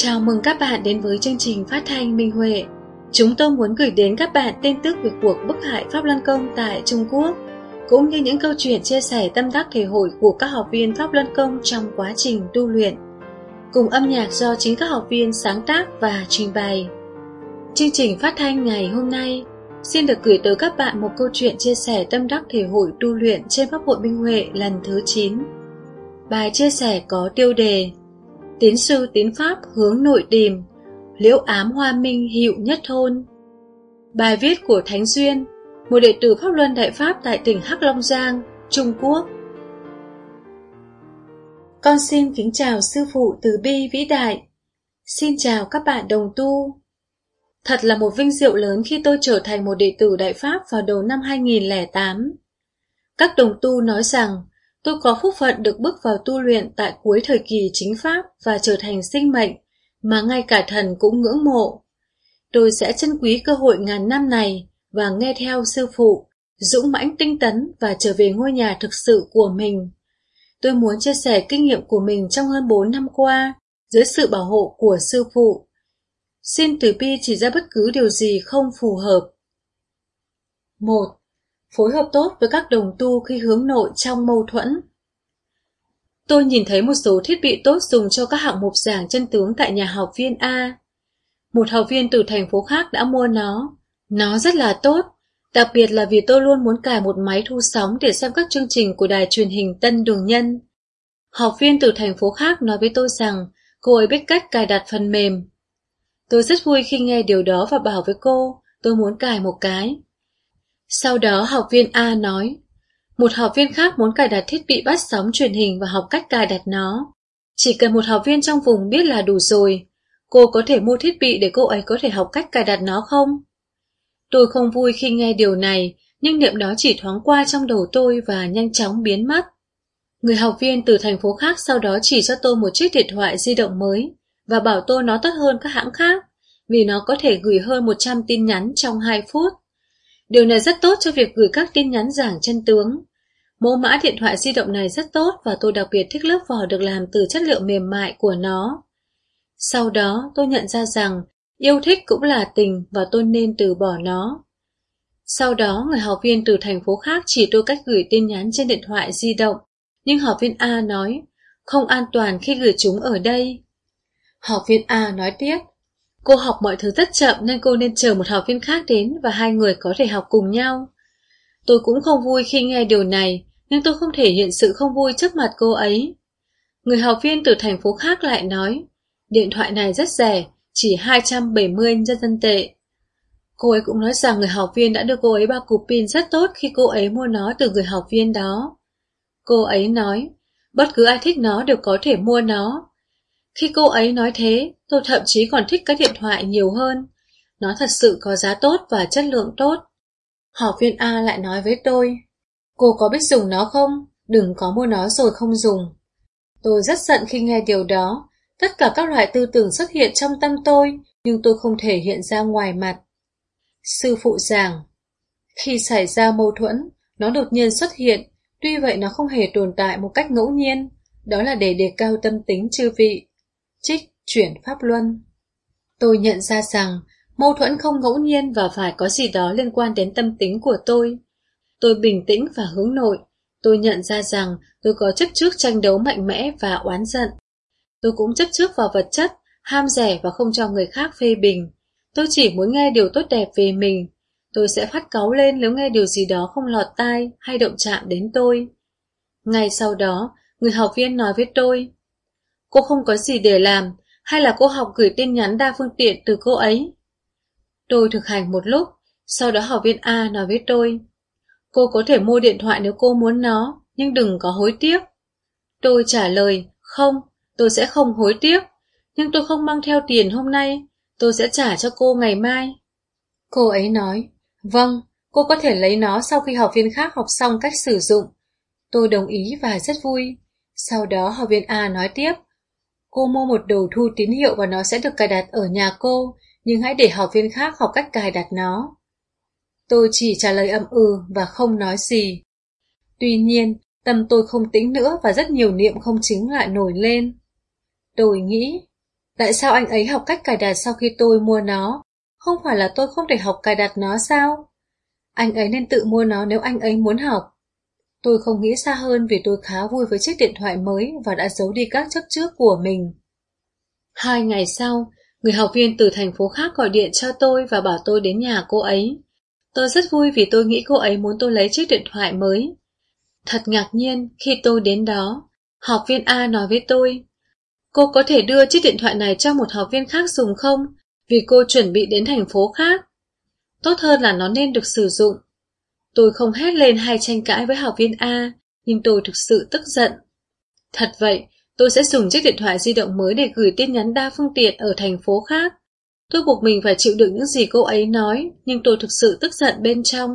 Chào mừng các bạn đến với chương trình phát thanh Minh Huệ. Chúng tôi muốn gửi đến các bạn tin tức về cuộc bức hại Pháp Luân Công tại Trung Quốc, cũng như những câu chuyện chia sẻ tâm đắc thể hội của các học viên Pháp Luân Công trong quá trình tu luyện, cùng âm nhạc do chính các học viên sáng tác và trình bày. Chương trình phát thanh ngày hôm nay xin được gửi tới các bạn một câu chuyện chia sẻ tâm đắc thể hội tu luyện trên Pháp hội Minh Huệ lần thứ 9. Bài chia sẻ có tiêu đề Tín sư tín pháp hướng nội tìm, liễu ám hoa minh hiệu nhất thôn. Bài viết của Thánh Duyên, một đệ tử Pháp Luân Đại Pháp tại tỉnh Hắc Long Giang, Trung Quốc. Con xin kính chào sư phụ từ bi vĩ đại. Xin chào các bạn đồng tu. Thật là một vinh diệu lớn khi tôi trở thành một đệ tử Đại Pháp vào đầu năm 2008. Các đồng tu nói rằng tôi có phúc phận được bước vào tu luyện tại cuối thời kỳ chính Pháp và trở thành sinh mệnh mà ngay cả thần cũng ngưỡng mộ. Tôi sẽ trân quý cơ hội ngàn năm này và nghe theo sư phụ, dũng mãnh tinh tấn và trở về ngôi nhà thực sự của mình. Tôi muốn chia sẻ kinh nghiệm của mình trong hơn 4 năm qua dưới sự bảo hộ của sư phụ. Xin từ bi chỉ ra bất cứ điều gì không phù hợp. 1. Phối hợp tốt với các đồng tu khi hướng nội trong mâu thuẫn. Tôi nhìn thấy một số thiết bị tốt dùng cho các hạng mục giảng chân tướng tại nhà học viên A. Một học viên từ thành phố khác đã mua nó. Nó rất là tốt, đặc biệt là vì tôi luôn muốn cài một máy thu sóng để xem các chương trình của đài truyền hình Tân Đường Nhân. Học viên từ thành phố khác nói với tôi rằng cô ấy biết cách cài đặt phần mềm. Tôi rất vui khi nghe điều đó và bảo với cô tôi muốn cài một cái. Sau đó học viên A nói, một học viên khác muốn cài đặt thiết bị phát sóng truyền hình và học cách cài đặt nó. Chỉ cần một học viên trong vùng biết là đủ rồi. Cô có thể mua thiết bị để cô ấy có thể học cách cài đặt nó không? Tôi không vui khi nghe điều này, nhưng niệm đó chỉ thoáng qua trong đầu tôi và nhanh chóng biến mất. Người học viên từ thành phố khác sau đó chỉ cho tôi một chiếc điện thoại di động mới và bảo tôi nó tốt hơn các hãng khác vì nó có thể gửi hơn 100 tin nhắn trong 2 phút. Điều này rất tốt cho việc gửi các tin nhắn giảng chân tướng. Mẫu mã điện thoại di động này rất tốt và tôi đặc biệt thích lớp vỏ được làm từ chất liệu mềm mại của nó. Sau đó tôi nhận ra rằng yêu thích cũng là tình và tôi nên từ bỏ nó. Sau đó người học viên từ thành phố khác chỉ tôi cách gửi tin nhắn trên điện thoại di động, nhưng học viên A nói không an toàn khi gửi chúng ở đây. Học viên A nói tiếp, cô học mọi thứ rất chậm nên cô nên chờ một học viên khác đến và hai người có thể học cùng nhau. Tôi cũng không vui khi nghe điều này, nhưng tôi không thể hiện sự không vui trước mặt cô ấy. Người học viên từ thành phố khác lại nói, điện thoại này rất rẻ, chỉ 270 nhân dân tệ. Cô ấy cũng nói rằng người học viên đã đưa cô ấy 3 cục pin rất tốt khi cô ấy mua nó từ người học viên đó. Cô ấy nói, bất cứ ai thích nó đều có thể mua nó. Khi cô ấy nói thế, tôi thậm chí còn thích cái điện thoại nhiều hơn. Nó thật sự có giá tốt và chất lượng tốt. Học viên A lại nói với tôi, cô có biết dùng nó không? Đừng có mua nó rồi không dùng. Tôi rất giận khi nghe điều đó. Tất cả các loại tư tưởng xuất hiện trong tâm tôi, nhưng tôi không thể hiện ra ngoài mặt. Sư phụ giảng, khi xảy ra mâu thuẫn, nó đột nhiên xuất hiện, tuy vậy nó không hề tồn tại một cách ngẫu nhiên. Đó là để đề cao tâm tính chư vị. Trích chuyển Pháp Luân. Tôi nhận ra rằng mâu thuẫn không ngẫu nhiên và phải có gì đó liên quan đến tâm tính của tôi. Tôi bình tĩnh và hướng nội. Tôi nhận ra rằng tôi có chấp trước tranh đấu mạnh mẽ và oán giận. Tôi cũng chấp trước vào vật chất, ham rẻ và không cho người khác phê bình. Tôi chỉ muốn nghe điều tốt đẹp về mình. Tôi sẽ phát cáu lên nếu nghe điều gì đó không lọt tai hay động chạm đến tôi. Ngay sau đó, người học viên nói với tôi, cô không có gì để làm, hay là cô học gửi tin nhắn đa phương tiện từ cô ấy? Tôi thực hành một lúc, sau đó học viên A nói với tôi, cô có thể mua điện thoại nếu cô muốn nó, nhưng đừng có hối tiếc. Tôi trả lời, không, tôi sẽ không hối tiếc, nhưng tôi không mang theo tiền hôm nay, tôi sẽ trả cho cô ngày mai. Cô ấy nói, vâng, cô có thể lấy nó sau khi học viên khác học xong cách sử dụng. Tôi đồng ý và rất vui. Sau đó học viên A nói tiếp, cô mua một đồ thu tín hiệu và nó sẽ được cài đặt ở nhà cô, nhưng hãy để học viên khác học cách cài đặt nó. Tôi chỉ trả lời ậm ừ và không nói gì. Tuy nhiên, tâm tôi không tĩnh nữa và rất nhiều niệm không chính lại nổi lên. Tôi nghĩ, Tại sao anh ấy học cách cài đặt sau khi tôi mua nó? Không phải là tôi không thể học cài đặt nó sao? Anh ấy nên tự mua nó nếu anh ấy muốn học. Tôi không nghĩ xa hơn vì tôi khá vui với chiếc điện thoại mới và đã giấu đi các chấp trước của mình. 2 ngày sau, người học viên từ thành phố khác gọi điện cho tôi và bảo tôi đến nhà cô ấy. Tôi rất vui vì tôi nghĩ cô ấy muốn tôi lấy chiếc điện thoại mới. Thật ngạc nhiên khi tôi đến đó, học viên A nói với tôi, cô có thể đưa chiếc điện thoại này cho một học viên khác dùng không? Vì cô chuẩn bị đến thành phố khác. Tốt hơn là nó nên được sử dụng. Tôi không hét lên hay tranh cãi với học viên A, nhưng tôi thực sự tức giận. Thật vậy, tôi sẽ dùng chiếc điện thoại di động mới để gửi tin nhắn đa phương tiện ở thành phố khác. Tôi buộc mình phải chịu đựng những gì cô ấy nói, nhưng tôi thực sự tức giận bên trong.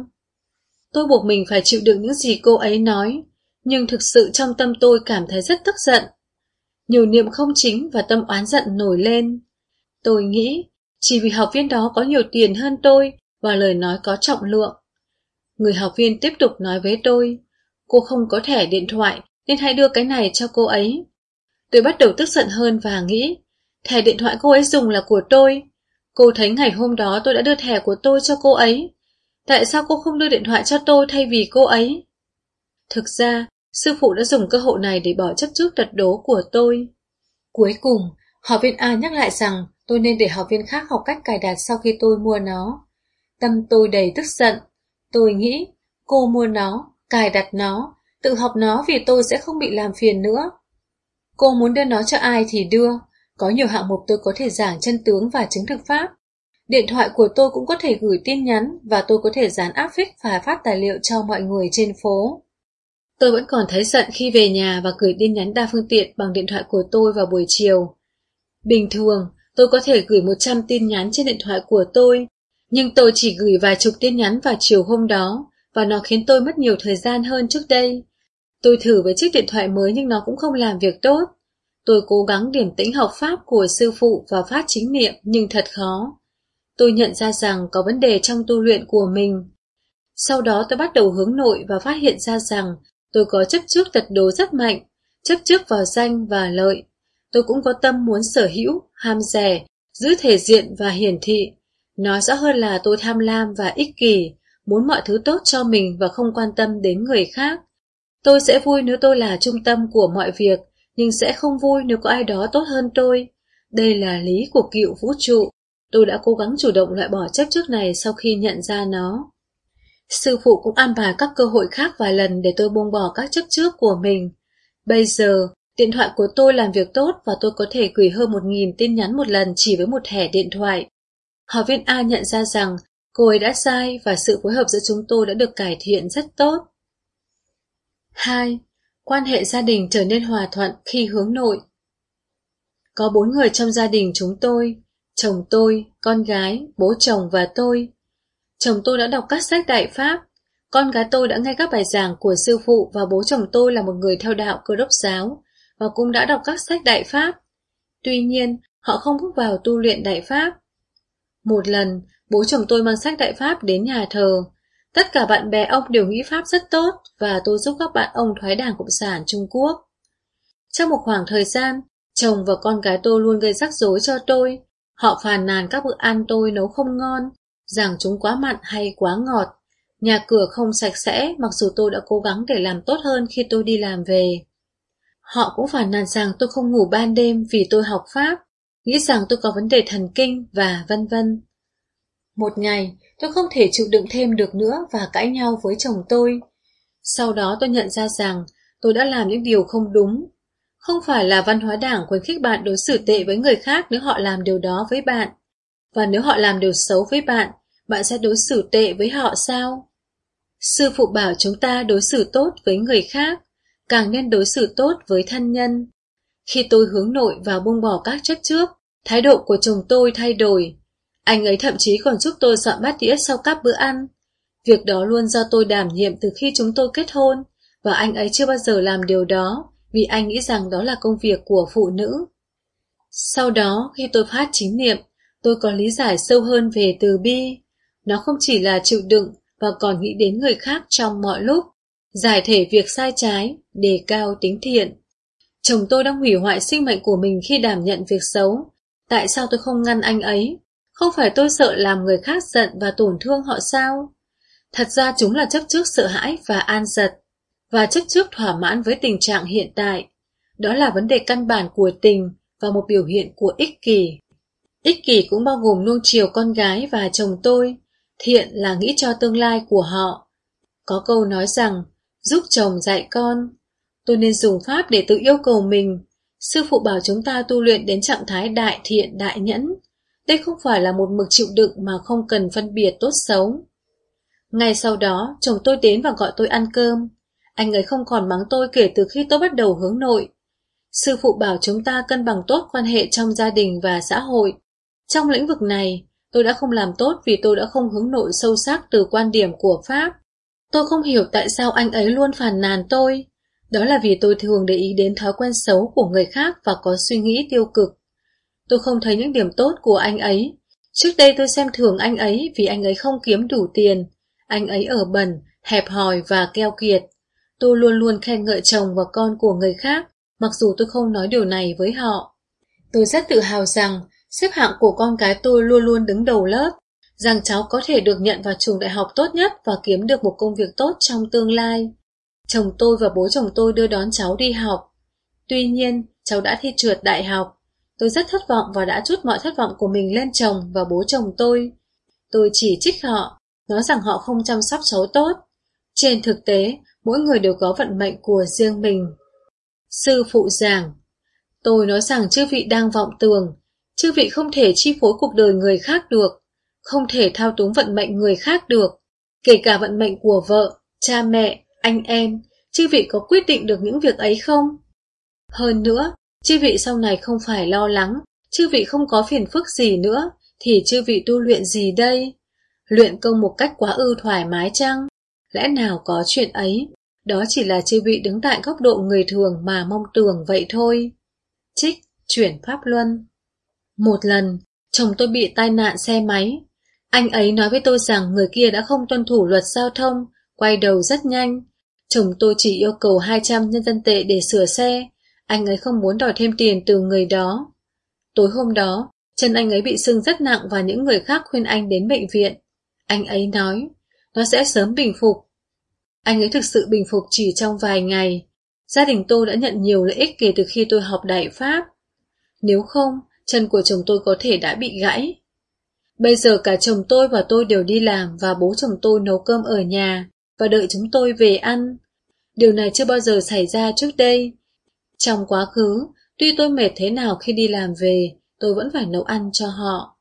Tôi buộc mình phải chịu đựng những gì cô ấy nói, nhưng thực sự trong tâm tôi cảm thấy rất tức giận. Nhiều niệm không chính và tâm oán giận nổi lên. Tôi nghĩ, chỉ vì học viên đó có nhiều tiền hơn tôi và lời nói có trọng lượng. Người học viên tiếp tục nói với tôi, cô không có thẻ điện thoại nên hãy đưa cái này cho cô ấy. Tôi bắt đầu tức giận hơn và nghĩ, thẻ điện thoại cô ấy dùng là của tôi. Cô thấy ngày hôm đó tôi đã đưa thẻ của tôi cho cô ấy. Tại sao cô không đưa điện thoại cho tôi thay vì cô ấy? Thực ra, sư phụ đã dùng cơ hội này để bỏ chấp trước tật đố của tôi. Cuối cùng, học viên A nhắc lại rằng tôi nên để học viên khác học cách cài đặt sau khi tôi mua nó. Tâm tôi đầy tức giận. Tôi nghĩ, cô mua nó, cài đặt nó, tự học nó vì tôi sẽ không bị làm phiền nữa. Cô muốn đưa nó cho ai thì đưa, có nhiều hạng mục tôi có thể giảng chân tướng và chứng thực pháp. Điện thoại của tôi cũng có thể gửi tin nhắn và tôi có thể dán áp phích và phát tài liệu cho mọi người trên phố. Tôi vẫn còn thấy giận khi về nhà và gửi tin nhắn đa phương tiện bằng điện thoại của tôi vào buổi chiều. Bình thường, tôi có thể gửi 100 tin nhắn trên điện thoại của tôi, nhưng tôi chỉ gửi vài chục tin nhắn vào chiều hôm đó và nó khiến tôi mất nhiều thời gian hơn trước đây. Tôi thử với chiếc điện thoại mới nhưng nó cũng không làm việc tốt. Tôi cố gắng điềm tĩnh học pháp của sư phụ và phát chính niệm nhưng thật khó. Tôi nhận ra rằng có vấn đề trong tu luyện của mình. Sau đó tôi bắt đầu hướng nội và phát hiện ra rằng tôi có chấp trước tật đố rất mạnh, chấp trước vào danh và lợi. Tôi cũng có tâm muốn sở hữu, ham rẻ, giữ thể diện và hiển thị. Nói rõ hơn là tôi tham lam và ích kỷ, muốn mọi thứ tốt cho mình và không quan tâm đến người khác. Tôi sẽ vui nếu tôi là trung tâm của mọi việc, nhưng sẽ không vui nếu có ai đó tốt hơn tôi. Đây là lý của cựu vũ trụ. Tôi đã cố gắng chủ động loại bỏ chấp trước này sau khi nhận ra nó. Sư phụ cũng an bài các cơ hội khác vài lần để tôi buông bỏ các chấp trước của mình. Bây giờ, điện thoại của tôi làm việc tốt và tôi có thể gửi hơn 1.000 tin nhắn một lần chỉ với một thẻ điện thoại. Học viên A nhận ra rằng cô ấy đã sai và sự phối hợp giữa chúng tôi đã được cải thiện rất tốt. 2. Quan hệ gia đình trở nên hòa thuận khi hướng nội. Có 4 người trong gia đình chúng tôi, chồng tôi, con gái, bố chồng và tôi. Chồng tôi đã đọc các sách Đại Pháp, con gái tôi đã nghe các bài giảng của sư phụ và bố chồng tôi là một người theo đạo Cơ Đốc giáo và cũng đã đọc các sách Đại Pháp. Tuy nhiên, họ không bước vào tu luyện Đại Pháp. Một lần, bố chồng tôi mang sách Đại Pháp đến nhà thờ. Tất cả bạn bè ông đều nghĩ Pháp rất tốt và tôi giúp các bạn ông thoái đảng Cộng sản Trung Quốc. Trong một khoảng thời gian, chồng và con gái tôi luôn gây rắc rối cho tôi. Họ phàn nàn các bữa ăn tôi nấu không ngon, rằng chúng quá mặn hay quá ngọt. Nhà cửa không sạch sẽ mặc dù tôi đã cố gắng để làm tốt hơn khi tôi đi làm về. Họ cũng phàn nàn rằng tôi không ngủ ban đêm vì tôi học Pháp, nghĩ rằng tôi có vấn đề thần kinh và vân vân. Một ngày, tôi không thể chịu đựng thêm được nữa và cãi nhau với chồng tôi. Sau đó tôi nhận ra rằng tôi đã làm những điều không đúng. Không phải là văn hóa đảng khuyến khích bạn đối xử tệ với người khác nếu họ làm điều đó với bạn. Và nếu họ làm điều xấu với bạn, bạn sẽ đối xử tệ với họ sao? Sư phụ bảo chúng ta đối xử tốt với người khác, càng nên đối xử tốt với thân nhân. Khi tôi hướng nội và buông bỏ các chấp trước, thái độ của chồng tôi thay đổi. Anh ấy thậm chí còn giúp tôi dọn bát đĩa sau các bữa ăn. Việc đó luôn do tôi đảm nhiệm từ khi chúng tôi kết hôn, và anh ấy chưa bao giờ làm điều đó vì anh nghĩ rằng đó là công việc của phụ nữ. Sau đó, khi tôi phát chính niệm, tôi có lý giải sâu hơn về từ bi. Nó không chỉ là chịu đựng và còn nghĩ đến người khác trong mọi lúc, giải thể việc sai trái, đề cao tính thiện. Chồng tôi đang hủy hoại sinh mệnh của mình khi đảm nhận việc xấu, Tại sao tôi không ngăn anh ấy? Không phải tôi sợ làm người khác giận và tổn thương họ sao? Thật ra chúng là chấp trước sợ hãi và an giật, và chấp trước thỏa mãn với tình trạng hiện tại. Đó là vấn đề căn bản của tình và một biểu hiện của ích kỷ. Ích kỷ cũng bao gồm nuông chiều con gái và chồng tôi. Thiện là nghĩ cho tương lai của họ. Có câu nói rằng, giúp chồng dạy con. Tôi nên dùng pháp để tự yêu cầu mình. Sư phụ bảo chúng ta tu luyện đến trạng thái đại thiện đại nhẫn. Đây không phải là một mực chịu đựng mà không cần phân biệt tốt xấu. Ngay sau đó, chồng tôi đến và gọi tôi ăn cơm. Anh ấy không còn mắng tôi kể từ khi tôi bắt đầu hướng nội. Sư phụ bảo chúng ta cân bằng tốt quan hệ trong gia đình và xã hội. Trong lĩnh vực này, tôi đã không làm tốt vì tôi đã không hướng nội sâu sắc từ quan điểm của Pháp. Tôi không hiểu tại sao anh ấy luôn phàn nàn tôi. Đó là vì tôi thường để ý đến thói quen xấu của người khác và có suy nghĩ tiêu cực. Tôi không thấy những điểm tốt của anh ấy. Trước đây tôi xem thường anh ấy vì anh ấy không kiếm đủ tiền. Anh ấy ở bẩn, hẹp hòi và keo kiệt. Tôi luôn luôn khen ngợi chồng và con của người khác, mặc dù tôi không nói điều này với họ. Tôi rất tự hào rằng xếp hạng của con cái tôi luôn luôn đứng đầu lớp, rằng cháu có thể được nhận vào trường đại học tốt nhất và kiếm được một công việc tốt trong tương lai. Chồng tôi và bố chồng tôi đưa đón cháu đi học. Tuy nhiên, cháu đã thi trượt đại học. Tôi rất thất vọng và đã trút mọi thất vọng của mình lên chồng và bố chồng tôi. Tôi chỉ trích họ, nói rằng họ không chăm sóc cháu tốt. Trên thực tế, mỗi người đều có vận mệnh của riêng mình. Sư phụ giảng, tôi nói rằng chư vị đang vọng tưởng, chư vị không thể chi phối cuộc đời người khác được, không thể thao túng vận mệnh người khác được, kể cả vận mệnh của vợ, cha mẹ, anh em, chư vị có quyết định được những việc ấy không? Hơn nữa, chư vị sau này không phải lo lắng, chư vị không có phiền phức gì nữa, thì chư vị tu luyện gì đây? Luyện công một cách quá ư thoải mái chăng? Lẽ nào có chuyện ấy? Đó chỉ là chư vị đứng tại góc độ người thường mà mong tưởng vậy thôi. Trích, chuyển pháp luân. Một lần, chồng tôi bị tai nạn xe máy. Anh ấy nói với tôi rằng người kia đã không tuân thủ luật giao thông, quay đầu rất nhanh. Chồng tôi chỉ yêu cầu 200 nhân dân tệ để sửa xe. Anh ấy không muốn đòi thêm tiền từ người đó. Tối hôm đó, chân anh ấy bị sưng rất nặng và những người khác khuyên anh đến bệnh viện. Anh ấy nói, nó sẽ sớm bình phục. Anh ấy thực sự bình phục chỉ trong vài ngày. Gia đình tôi đã nhận nhiều lợi ích kể từ khi tôi học Đại Pháp. Nếu không, chân của chồng tôi có thể đã bị gãy. Bây giờ cả chồng tôi và tôi đều đi làm và bố chồng tôi nấu cơm ở nhà và đợi chúng tôi về ăn. Điều này chưa bao giờ xảy ra trước đây. Trong quá khứ, tuy tôi mệt thế nào khi đi làm về, tôi vẫn phải nấu ăn cho họ.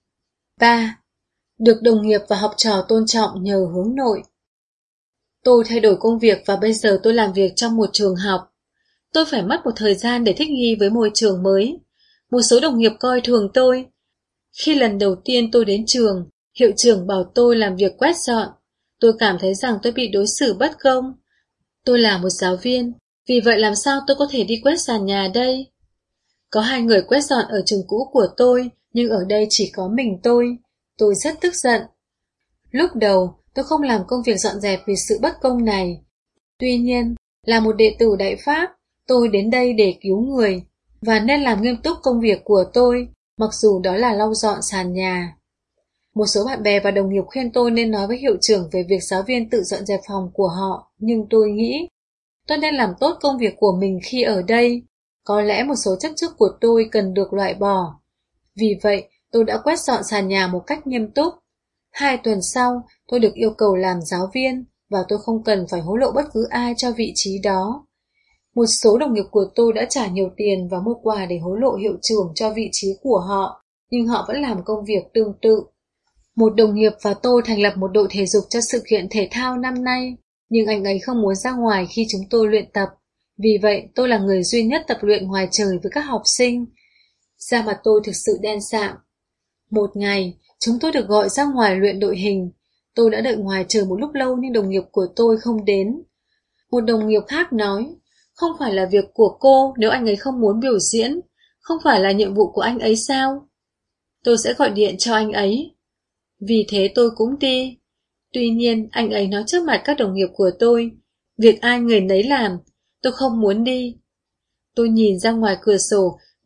3. Được đồng nghiệp và học trò tôn trọng nhờ hướng nội. Tôi thay đổi công việc và bây giờ tôi làm việc trong một trường học. Tôi phải mất một thời gian để thích nghi với môi trường mới. Một số đồng nghiệp coi thường tôi. Khi lần đầu tiên tôi đến trường, hiệu trưởng bảo tôi làm việc quét dọn. Tôi cảm thấy rằng tôi bị đối xử bất công. Tôi là một giáo viên, vì vậy làm sao tôi có thể đi quét sàn nhà đây? Có 2 người quét dọn ở trường cũ của tôi, nhưng ở đây chỉ có mình tôi. Tôi rất tức giận. Lúc đầu, tôi không làm công việc dọn dẹp vì sự bất công này. Tuy nhiên, là một đệ tử Đại Pháp, tôi đến đây để cứu người, và nên làm nghiêm túc công việc của tôi, mặc dù đó là lau dọn sàn nhà. Một số bạn bè và đồng nghiệp khuyên tôi nên nói với hiệu trưởng về việc giáo viên tự dọn dẹp phòng của họ, nhưng tôi nghĩ tôi nên làm tốt công việc của mình khi ở đây. Có lẽ một số chấp trước của tôi cần được loại bỏ. Vì vậy, tôi đã quét dọn sàn nhà một cách nghiêm túc. 2 tuần sau, tôi được yêu cầu làm giáo viên, và tôi không cần phải hối lộ bất cứ ai cho vị trí đó. Một số đồng nghiệp của tôi đã trả nhiều tiền và mua quà để hối lộ hiệu trưởng cho vị trí của họ, nhưng họ vẫn làm công việc tương tự. Một đồng nghiệp và tôi thành lập một đội thể dục cho sự kiện thể thao năm nay, nhưng anh ấy không muốn ra ngoài khi chúng tôi luyện tập. Vì vậy, tôi là người duy nhất tập luyện ngoài trời với các học sinh. Da mặt tôi thực sự đen sạm. Một ngày, chúng tôi được gọi ra ngoài luyện đội hình. Tôi đã đợi ngoài chờ một lúc lâu nhưng đồng nghiệp của tôi không đến. Một đồng nghiệp khác nói, không phải là việc của cô nếu anh ấy không muốn biểu diễn, không phải là nhiệm vụ của anh ấy sao? Tôi sẽ gọi điện cho anh ấy. Vì thế tôi cũng đi. Tuy nhiên, anh ấy nói trước mặt các đồng nghiệp của tôi, việc ai người nấy làm, tôi không muốn đi. Tôi nhìn ra ngoài cửa sổ,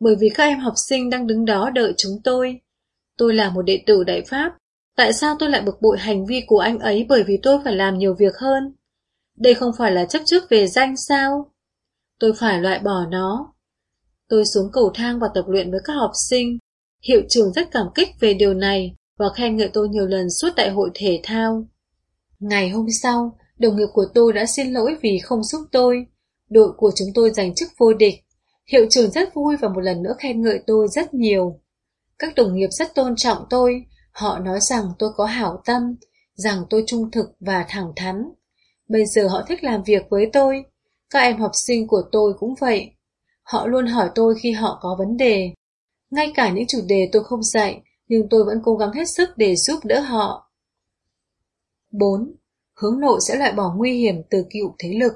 bởi vì các em học sinh đang đứng đó đợi chúng tôi. Tôi là một đệ tử Đại Pháp, tại sao tôi lại bực bội hành vi của anh ấy bởi vì tôi phải làm nhiều việc hơn? Đây không phải là chấp trước về danh sao? Tôi phải loại bỏ nó. Tôi xuống cầu thang và tập luyện với các học sinh. Hiệu trưởng rất cảm kích về điều này và khen ngợi tôi nhiều lần suốt đại hội thể thao. Ngày hôm sau, đồng nghiệp của tôi đã xin lỗi vì không giúp tôi. Đội của chúng tôi giành chức vô địch. Hiệu trưởng rất vui và một lần nữa khen ngợi tôi rất nhiều. Các đồng nghiệp rất tôn trọng tôi. Họ nói rằng tôi có hảo tâm, rằng tôi trung thực và thẳng thắn. Bây giờ họ thích làm việc với tôi. Các em học sinh của tôi cũng vậy. Họ luôn hỏi tôi khi họ có vấn đề. Ngay cả những chủ đề tôi không dạy, nhưng tôi vẫn cố gắng hết sức để giúp đỡ họ. 4. Hướng nội sẽ loại bỏ nguy hiểm từ cựu thế lực.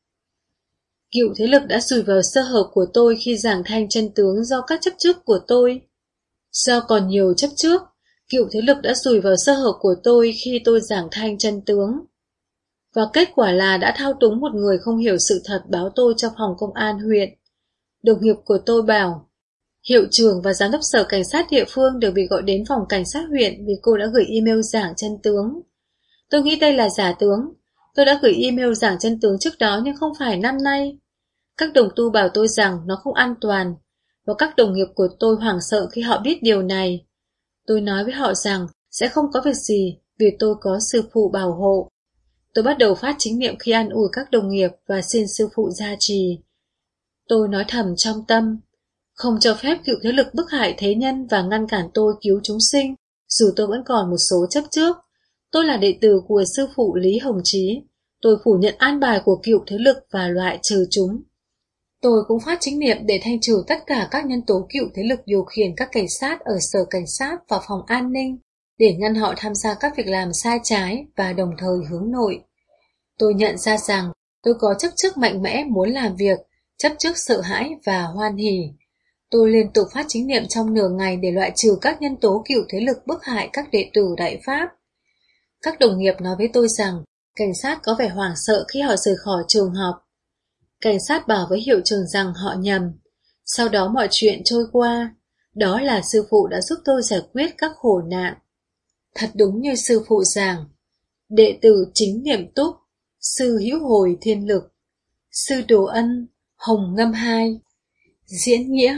Cựu thế lực đã dùi vào sơ hở của tôi khi giảng thanh chân tướng do các chấp trước của tôi. Do còn nhiều chấp trước, cựu thế lực đã dùi vào sơ hở của tôi khi tôi giảng thanh chân tướng. Và kết quả là đã thao túng một người không hiểu sự thật báo tôi cho phòng công an huyện. Đồng nghiệp của tôi bảo, hiệu trưởng và giám đốc sở cảnh sát địa phương đều bị gọi đến phòng cảnh sát huyện vì cô đã gửi email giảng chân tướng. Tôi nghĩ đây là giả tướng. Tôi đã gửi email giảng chân tướng trước đó nhưng không phải năm nay. Các đồng tu bảo tôi rằng nó không an toàn, và các đồng nghiệp của tôi hoảng sợ khi họ biết điều này. Tôi nói với họ rằng sẽ không có việc gì vì tôi có sư phụ bảo hộ. Tôi bắt đầu phát chính niệm khi an ủi các đồng nghiệp và xin sư phụ gia trì. Tôi nói thầm trong tâm, không cho phép cựu thế lực bức hại thế nhân và ngăn cản tôi cứu chúng sinh, dù tôi vẫn còn một số chấp trước. Tôi là đệ tử của sư phụ Lý Hồng Chí. Tôi phủ nhận an bài của cựu thế lực và loại trừ chúng. Tôi cũng phát chính niệm để thanh trừ tất cả các nhân tố cựu thế lực điều khiển các cảnh sát ở sở cảnh sát và phòng an ninh để ngăn họ tham gia các việc làm sai trái và đồng thời hướng nội. Tôi nhận ra rằng tôi có chấp trước mạnh mẽ muốn làm việc, chấp trước sợ hãi và hoan hỉ. Tôi liên tục phát chính niệm trong nửa ngày để loại trừ các nhân tố cựu thế lực bức hại các đệ tử Đại Pháp. Các đồng nghiệp nói với tôi rằng cảnh sát có vẻ hoảng sợ khi họ rời khỏi trường học. Cảnh sát bảo với hiệu trưởng rằng họ nhầm. Sau đó mọi chuyện trôi qua. Đó là sư phụ đã giúp tôi giải quyết các khổ nạn. Thật đúng như sư phụ giảng. Đệ tử chính niệm túc, sư hữu hồi thiên lực, sư đồ ân, hồng ngâm hai. Diễn nghĩa: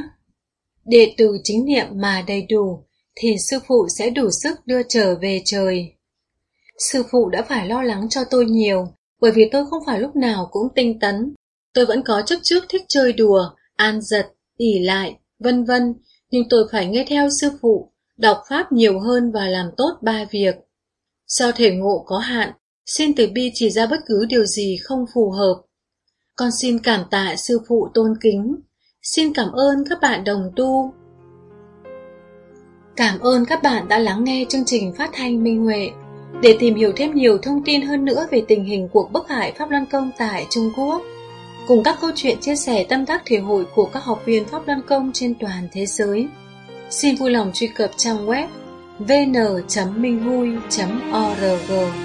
đệ tử chính niệm mà đầy đủ thì sư phụ sẽ đủ sức đưa trở về trời. Sư phụ đã phải lo lắng cho tôi nhiều, bởi vì tôi không phải lúc nào cũng tinh tấn. Tôi vẫn có chấp trước thích chơi đùa, an giật, ỷ lại, vân vân, nhưng tôi phải nghe theo sư phụ, đọc pháp nhiều hơn và làm tốt 3 việc. Do thể ngộ có hạn, xin từ bi chỉ ra bất cứ điều gì không phù hợp. Con xin cảm tạ sư phụ tôn kính. Xin cảm ơn các bạn đồng tu. Cảm ơn các bạn đã lắng nghe chương trình phát thanh Minh Huệ. Để tìm hiểu thêm nhiều thông tin hơn nữa về tình hình cuộc bức hại Pháp Luân Công tại Trung Quốc, cùng các câu chuyện chia sẻ tâm đắc thể hội của các học viên Pháp Luân Công trên toàn thế giới, xin vui lòng truy cập trang web vn.minhui.org.